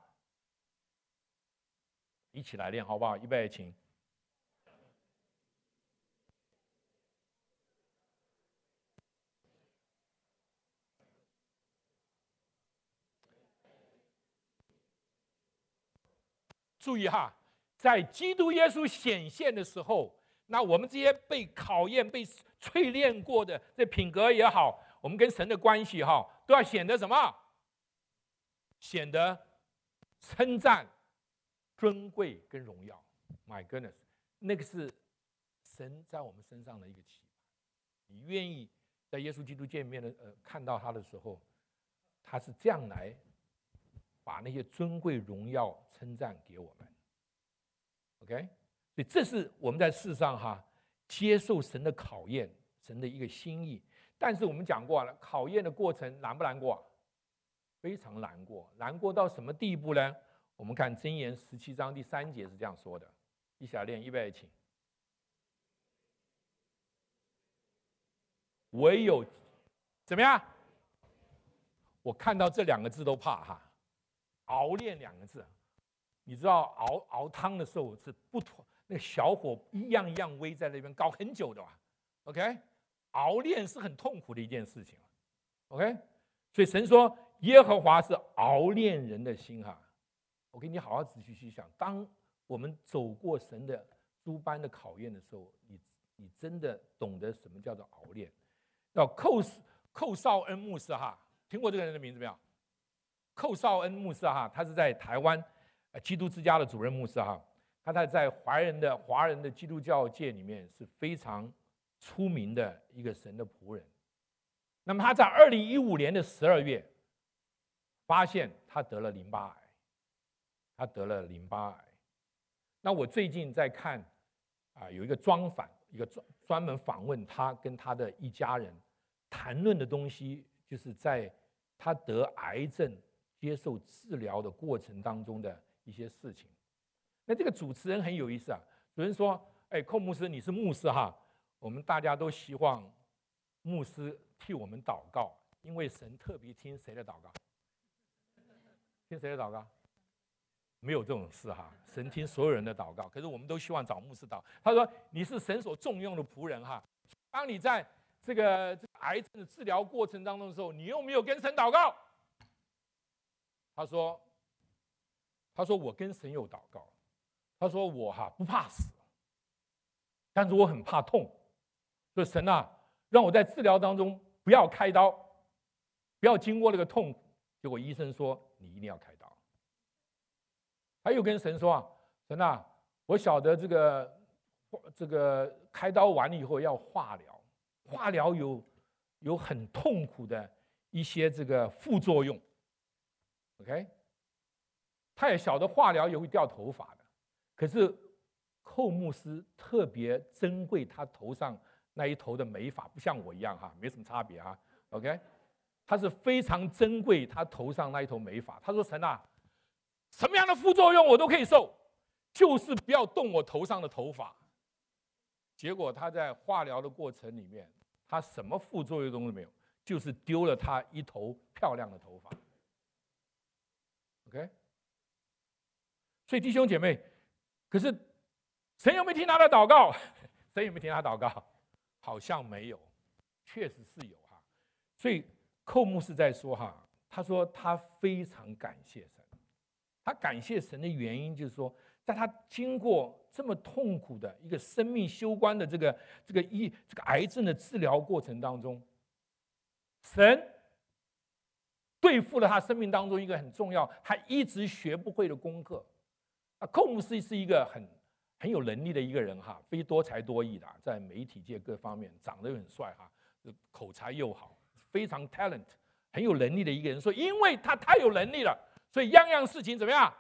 一起来练好不好？预备，请。注意哈，在基督耶稣显现的时候，那我们这些被考验、被淬炼过的这品格也好，我们跟神的关系哈，都要显得什么？显得称赞、尊贵跟荣耀。My goodness， 那个是神在我们身上的一个期盼。你愿意在耶稣基督见面的呃看到他的时候，他是这样来把那些尊贵荣耀称赞给我们。OK， 所以这是我们在世上哈接受神的考验，神的一个心意。但是我们讲过了，考验的过程难不难过？非常难过，难过到什么地步呢？我们看箴言十七章第三节是这样说的，一起来练，预备请。唯有怎么样？我看到这两个字都怕哈，熬炼两个字。你知道熬熬汤的时候是不同，那个小火一样一样煨在那边搞很久的吧 ？OK， 熬炼是很痛苦的一件事情 OK， 所以神说耶和华是熬炼人的心哈。我给你好好仔细去想，当我们走过神的诸般的考验的时候，你你真的懂得什么叫做熬炼。叫寇寇绍恩牧师哈，听过这个人的名字没有？寇绍恩牧师哈，他是在台湾基督之家的主任牧师哈，他在在华人的华人的基督教界里面是非常出名的一个神的仆人。那么他在二零一五年的十二月发现他得了淋巴癌，他得了淋巴癌。那我最近在看啊，有一个专访，一个专专门访问他跟他的一家人，谈论的东西就是在他得癌症接受治疗的过程当中的一些事情。那这个主持人很有意思啊，主持人说：“哎，寇牧师，你是牧师哈，我们大家都希望牧师替我们祷告，因为神特别听谁的祷告？听谁的祷告？没有这种事哈，神听所有人的祷告。可是我们都希望找牧师祷。他说你是神所重用的仆人哈，当你在这个这个癌症的治疗过程当中的时候，你有没有跟神祷告？他说，他说我跟神有祷告。他说我哈不怕死，但是我很怕痛，所以神啊，让我在治疗当中不要开刀，不要经过那个痛苦。结果医生说你一定要开刀。他又跟神说啊，神啊，我晓得这个这个开刀完了以后要化疗，化疗有有很痛苦的一些这个副作用 ，OK？ 他也晓得化疗也会掉头发的，可是寇牧师特别珍贵他头上那一头的美发，不像我一样哈，没什么差别哈 ，OK？ 他是非常珍贵他头上那一头美发。他说神啊，什么样的副作用我都可以受，就是不要动我头上的头发。结果他在化疗的过程里面，他什么副作用都没有，就是丢了他一头漂亮的头发。OK， 所以弟兄姐妹，可是神有没有听他的祷告？神有没有听他祷告？好像没有，确实是有哈。所以寇牧师在说哈，他说他非常感谢神。他感谢神的原因就是说，在他经过这么痛苦的一个生命攸关的这个这个医这个癌症的治疗过程当中，神对付了他生命当中一个很重要他一直学不会的功课。啊，寇牧师是一个很很有能力的一个人哈，非多才多艺的，在媒体界各方面长得又很帅哈，口才又好，非常 talent， 很有能力的一个人。说因为他太有能力了，所以样样事情怎么样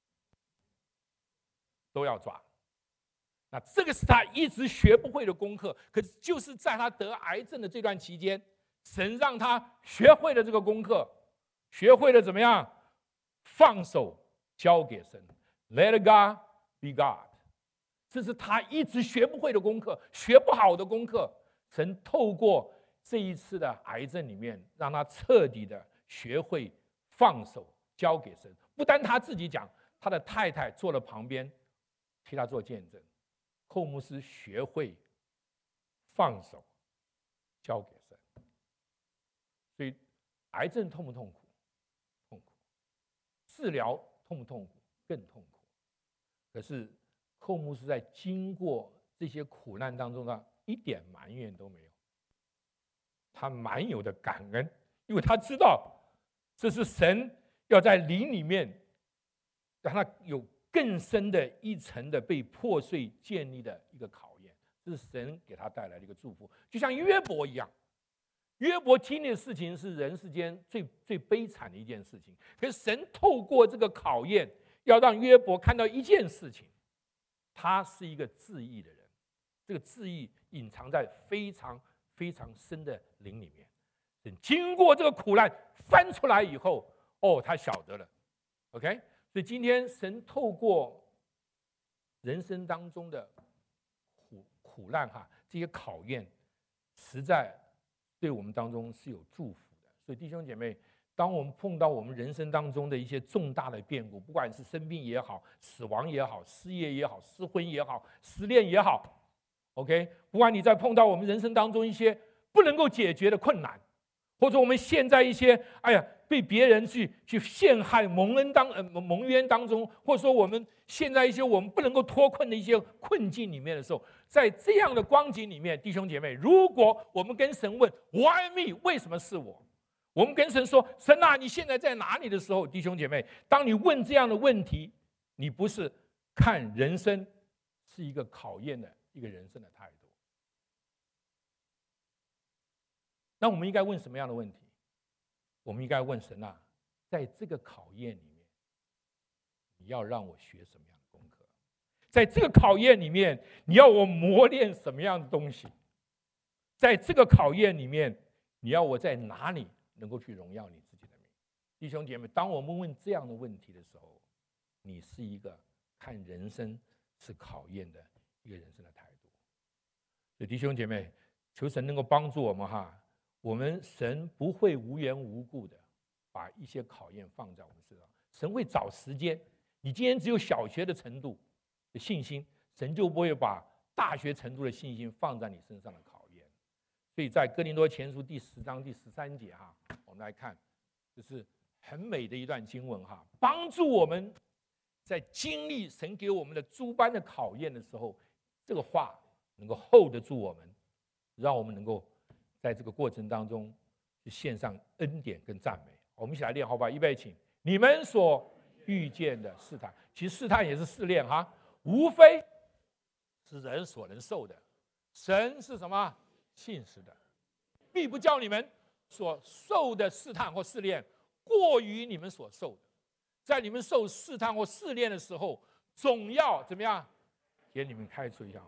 都要抓。那这个是他一直学不会的功课，可是就是在他得癌症的这段期间，神让他学会了这个功课，学会了怎么样放手交给神 ，Let God be God。这是他一直学不会的功课，学不好的功课。神透过这一次的癌症里面，让他彻底的学会放手交给神。不单他自己讲，他的太太坐在旁边替他做见证。寇牧师学会放手交给神。所以癌症痛不痛苦？痛苦。治疗痛不痛苦？更痛苦。可是寇牧师在经过这些苦难当中呢，一点埋怨都没有，他满有的感恩，因为他知道这是神要在灵里面让他有更深的一层的被破碎建立的一个考验，这是神给他带来的一个祝福。就像约伯一样， 约伯经历的事情是人世间最最悲惨的一件事情，可是神透过这个考验，要让约伯看到一件事情，他是一个自义的人，这个自义隐藏在非常非常深的灵里面。经过这个苦难翻出来以后，哦，他晓得了 ，OK。所以今天神透过人生当中的苦苦难哈，这些考验，实在对我们当中是有祝福的。所以弟兄姐妹，当我们碰到我们人生当中的一些重大的变故，不管是生病也好，死亡也好，失业也好，失婚也好，失恋也好 ，OK。不管你在碰到我们人生当中一些不能够解决的困难，或者我们陷在一些哎呀被别人去去陷害、蒙恩当呃蒙冤当中，或者说我们陷在一些我们不能够脱困的一些困境里面的时候，在这样的光景里面，弟兄姐妹，如果我们跟神问 Why me？ 为什么是我？我们跟神说神啊，你现在在哪里的时候，弟兄姐妹，当你问这样的问题，你不是看人生是一个考验的一个人生的态度。那我们应该问什么样的问题？我们应该问神啊，在这个考验里面，你要让我学什么样的功课？在这个考验里面，你要我磨练什么样的东西？在这个考验里面，你要我在哪里能够去荣耀你自己的名？弟兄姐妹，当我们问这样的问题的时候，你是一个看人生是考验的一个人生的态度。所以弟兄姐妹，求神能够帮助我们哈。我们神不会无缘无故的把一些考验放在我们身上，神会找时间。你今天只有小学的程度的信心，神就不会把大学程度的信心放在你身上的考验。所以在哥林多前书第十章第十三节哈，我们来看，这是很美的一段经文哈，帮助我们在经历神给我们的诸般的考验的时候，这个话能够 hold 得住我们，让我们能够在这个过程当中去献上恩典跟赞美。我们一起来练好吧，预备请。你们所遇见的试探，其实试探也是试炼哈，无非是人所能受的。神是什么？信实的，必不叫你们所受的试探或试炼过于你们所受的。在你们受试探或试炼的时候，总要怎么样？给你们开出一条门。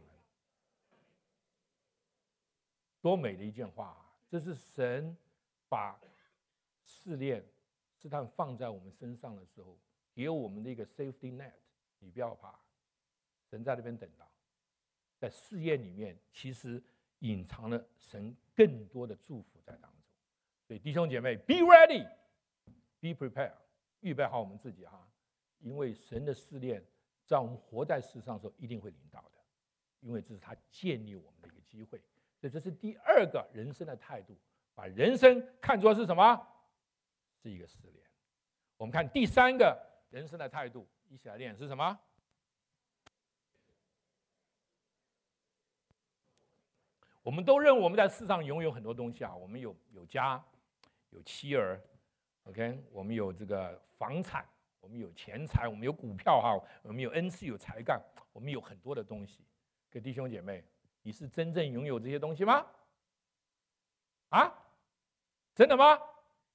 多美的一件话啊！这是神把试炼、试探放在我们身上的时候，给我们的一个 safety net。你不要怕，神在那边等到，在试验里面，其实隐藏了神更多的祝福在当中。所以弟兄姐妹 ，be ready, be prepared， 预备好我们自己哈，因为神的试炼，在我们活在世上的时候一定会临到的，因为这是他建立我们的一个机会。所以这是第二个人生的态度，把人生看作是什么？是一个试炼。我们看第三个人生的态度，一起来练是什么？我们都认为我们在世上拥有很多东西啊，我们有有家，有妻儿 ，OK， 我们有这个房产，我们有钱财，我们有股票哈，我们有恩赐，有才干，我们有很多的东西。各位弟兄姐妹，你是真正拥有这些东西吗？啊，真的吗？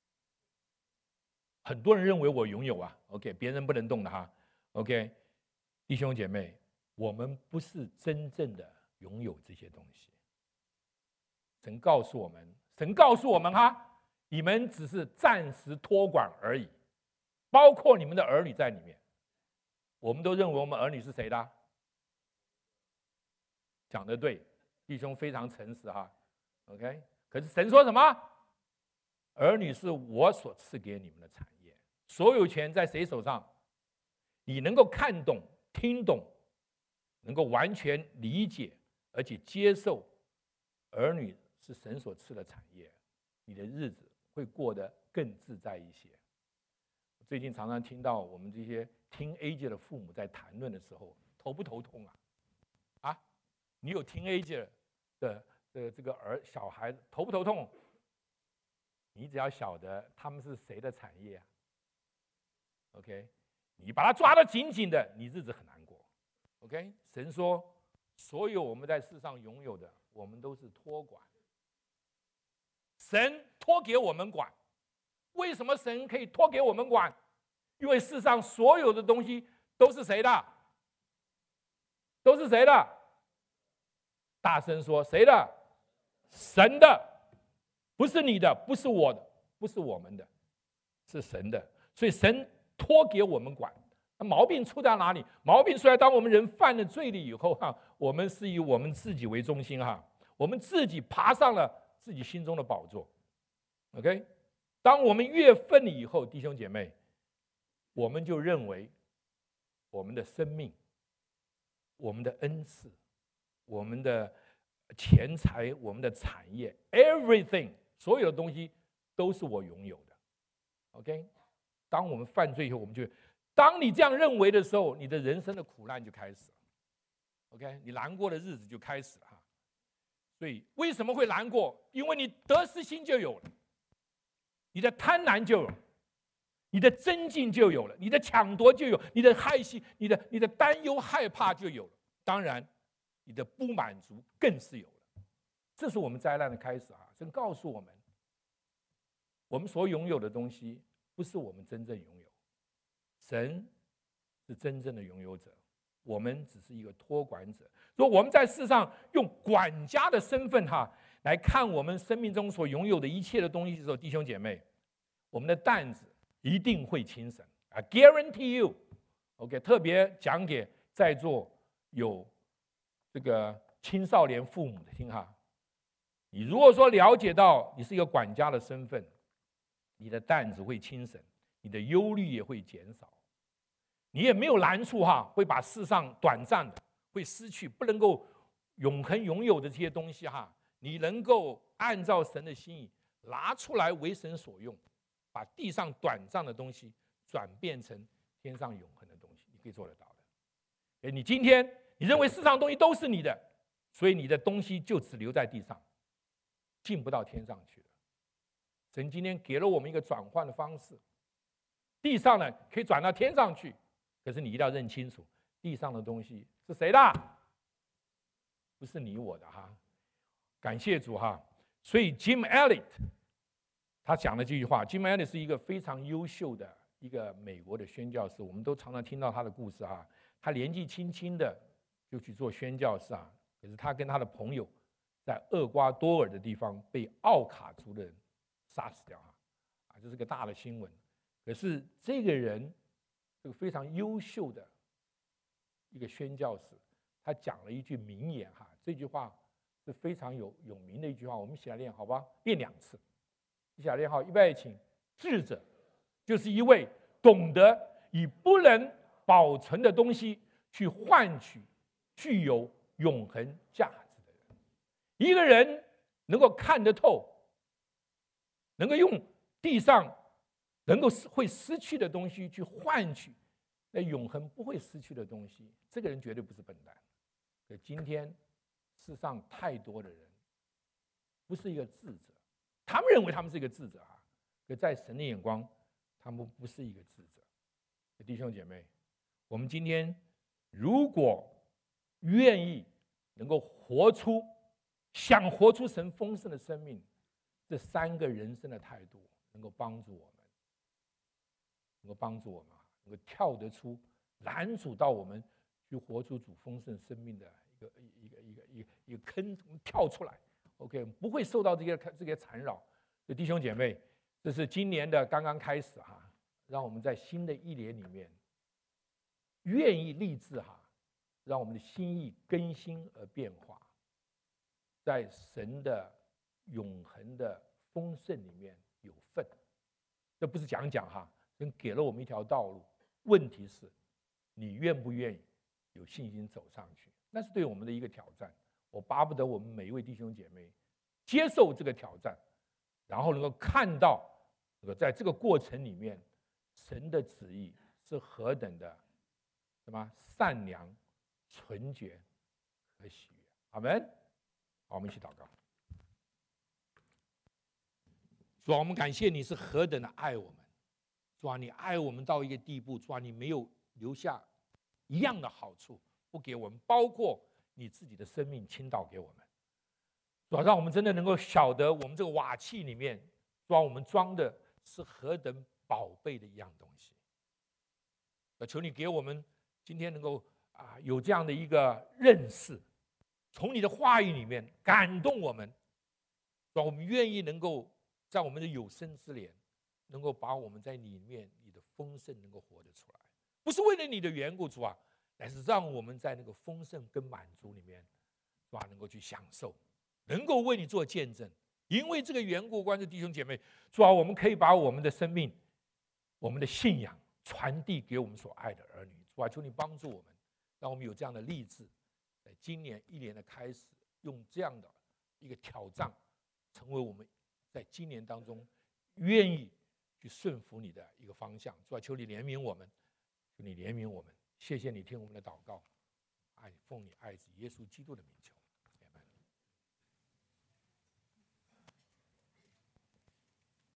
很多人认为我拥有啊 ，OK， 别人不能动的哈 ，OK， 弟兄姐妹，我们不是真正的拥有这些东西。神告诉我们，神告诉我们哈，你们只是暂时托管而已，包括你们的儿女在里面。我们都认为我们儿女是谁的？讲得对，弟兄非常诚实哈 ，OK。可是神说什么？儿女是我所赐给你们的产业，所有权在谁手上？你能够看懂、听懂，能够完全理解，而且接受儿女是神所赐的产业，你的日子会过得更自在一些。最近常常听到我们这些teenager的父母在谈论的时候，头不头痛啊？啊，你有teenager的的这个儿小孩头不头痛？你只要晓得他们是谁的产业啊 ，OK， 你把他抓得紧紧的，你日子很难过 ，OK。神说，所有我们在世上拥有的，我们都是托管。 神托给我们管。为什么神可以托给我们管？因为世上所有的东西都是谁的？都是谁的？大声说，谁的？神的，不是你的，不是我的，不是我们的，是神的。所以神托给我们管。那毛病出在哪里？毛病出在当我们人犯了罪了以后哈，我们是以我们自己为中心哈，我们自己爬上了自己心中的宝座。OK， 当我们越分了以后，弟兄姐妹，我们就认为我们的生命、我们的恩赐、我们的钱财、我们的产业 ，everything， 所有的东西都是我拥有的。OK， 当我们犯罪以后，我们就，当你这样认为的时候，你的人生的苦难就开始了。OK， 你难过的日子就开始了哈。所以为什么会难过？因为你得失心就有了，你的贪婪就有了，你的争竞就有了，你的抢夺就有，你的害心、你的你的担忧、害怕就有了。当然，你的不满足更是有了。这是我们灾难的开始啊！神告诉我们，我们所拥有的东西不是我们真正拥有，神是真正的拥有者，我们只是一个托管者。所以我们在世上用管家的身份哈来看我们生命中所拥有的一切的东西的时候，弟兄姐妹，我们的担子一定会轻省。I guarantee you。OK， 特别讲给在座有这个青少年父母的听哈，你如果说了解到你是一个管家的身份，你的担子会轻省，你的忧虑也会减少，你也没有难处哈，会把世上短暂的会失去不能够永恒拥有的这些东西哈，你能够按照神的心意拿出来为神所用，把地上短暂的东西转变成天上永恒的东西，你可以做得到的。你今天你认为世上的东西都是你的，所以你的东西就只留在地上，进不到天上去了。神今天给了我们一个转换的方式，地上呢可以转到天上去，可是你一定要认清楚，地上的东西是谁的？不是你我的哈。感谢主哈。所以 Jim Elliot 他讲了这句话。 Jim Elliot 是一个非常优秀的一个美国的宣教士，我们都常常听到他的故事哈。他年纪轻轻的就去做宣教士啊，可是他跟他的朋友在厄瓜多尔的地方被奥卡族的人杀死掉啊，啊，这是个大的新闻。可是这个人，这个非常优秀的一个宣教士，他讲了一句名言哈，这句话是非常有有名的一句话，我们一起来练好吧？练两次，一起来练好，预备，请。智者就是一位懂得以不能保存的东西去换取具有永恒价值的人。一个人能够看得透，能够用地上能够会失去的东西去换取那永恒不会失去的东西，这个人绝对不是笨蛋。可今天世上太多的人不是一个智者，他们认为他们是一个智者啊，可在神的眼光，他们不是一个智者。弟兄姐妹，我们今天如果愿意能够活出，想活出神丰盛的生命，这三个人生的态度能够帮助我们，能够帮助我们，能够跳得出拦阻到我们去活出主丰盛生命的一个一个一个一个一个坑，跳出来 ，OK， 不会受到这些这些缠绕。所以弟兄姐妹，这是今年的刚刚开始哈，让我们在新的一年里面，愿意立志哈，让我们的心意更新而变化，在神的永恒的丰盛里面有份。这不是讲讲哈，神给了我们一条道路，问题是你愿不愿意有信心走上去？那是对我们的一个挑战。我巴不得我们每一位弟兄姐妹接受这个挑战，然后能够看到在这个过程里面，神的旨意是何等的什么善良、纯洁和喜悦。阿们。好，我们一起祷告。主啊，我们感谢你是何等的爱我们。主啊，你爱我们到一个地步，主啊，你没有留下一样的好处不给我们，包括你自己的生命倾倒给我们。 主要让我们真的能够晓得，我们这个瓦器里面，主要我们装的是何等宝贝的一样东西。求你给我们今天能够啊有这样的一个认识，从你的话语里面感动我们，让我们愿意能够在我们的有生之年，能够把我们在里面你的丰盛能够活得出来，不是为了你的缘故，主啊，乃是让我们在那个丰盛跟满足里面，主啊，能够去享受，能够为你做见证。因为这个缘故，观众弟兄姐妹，主啊，我们可以把我们的生命、我们的信仰传递给我们所爱的儿女。主啊，求你帮助我们，让我们有这样的励志，在今年一年的开始，用这样的一个挑战，成为我们在今年当中愿意去顺服你的一个方向。主啊，求你怜悯我们，求你怜悯我们。谢谢你听我们的祷告，爱奉你爱子耶稣基督的名求。